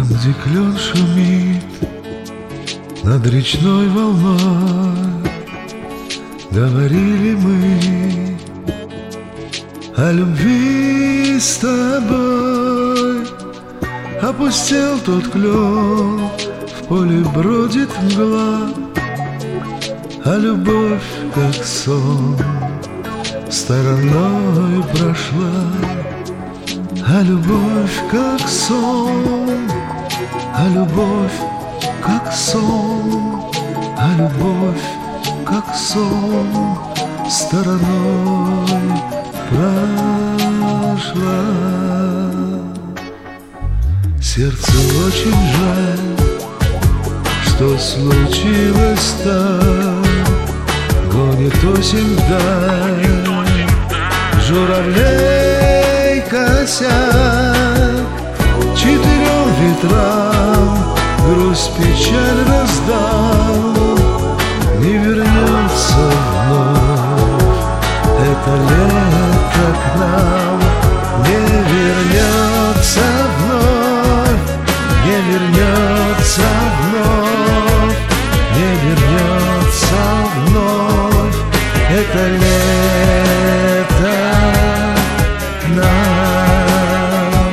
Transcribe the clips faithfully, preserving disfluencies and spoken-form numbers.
где клен шумит над речной волной, говорили мы о любви с тобой. Опустел тот клен, в поле бродит мгла, а любовь, как сон, стороной прошла. А любовь, как сон, а любовь, как сон, а любовь, как сон, стороной прошла. Сердцу очень жаль, что случилось так. Гонит осень вдаль журавлей косяк. Четырем ветрам грусть, печаль раздал. Не вернется вновь это лето к нам. Не вернется вновь, не вернется вновь, не вернется вновь это лето к нам.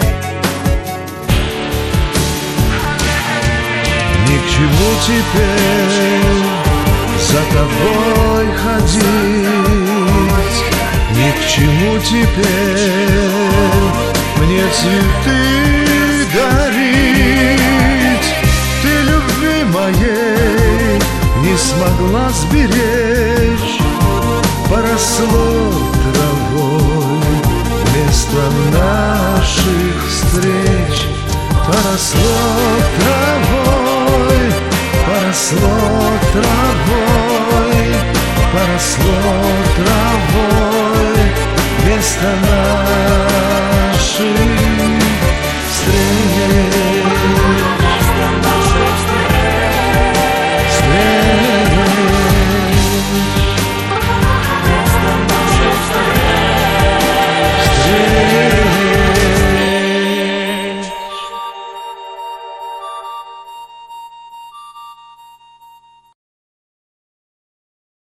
Ни к чему теперь за тобой ходить, ни к чему теперь мне цветы дарить. Ты любви моей не смогла сберечь, поросло травой вместо наших встреч. Поросло травой, поросло травой, поросло травой вместо наших